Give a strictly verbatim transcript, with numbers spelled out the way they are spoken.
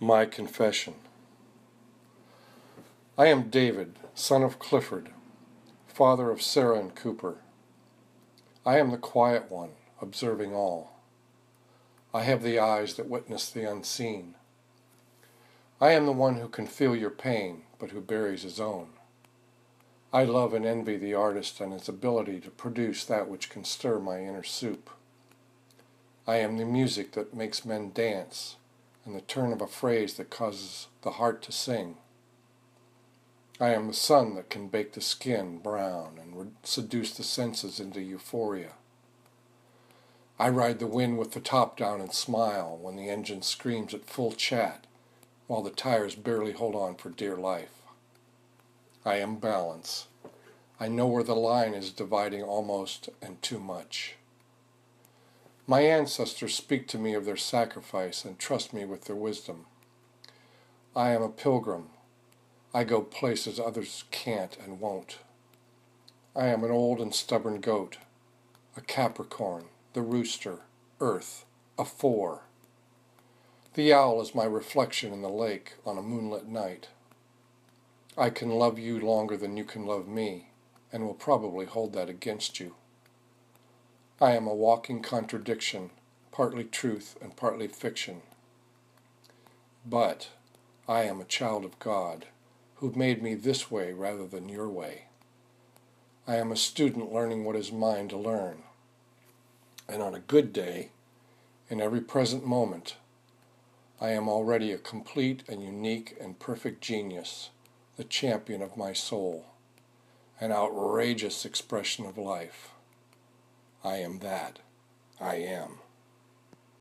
My Confession. I am David, son of Clifford, father of Sarah and Cooper. I am the quiet one, observing all. I have the eyes that witness the unseen. I am the one who can feel your pain, but who buries his own. I love and envy the artist and his ability to produce that which can stir my inner soup. I am the music that makes men dance, and the turn of a phrase that causes the heart to sing. I am the sun that can bake the skin brown and seduce the senses into euphoria. I ride the wind with the top down and smile when the engine screams at full chat while the tires barely hold on for dear life. I am balance. I know where the line is dividing almost and too much. My ancestors speak to me of their sacrifice and trust me with their wisdom. I am a pilgrim. I go places others can't and won't. I am an old and stubborn goat, a Capricorn, the rooster, Earth, a four. The owl is my reflection in the lake on a moonlit night. I can love you longer than you can love me, and will probably hold that against you. I am a walking contradiction, partly truth and partly fiction. But I am a child of God, who made me this way rather than your way. I am a student learning what is mine to learn. And on a good day, in every present moment, I am already a complete and unique and perfect genius, the champion of my soul, an outrageous expression of life. I am that. I am.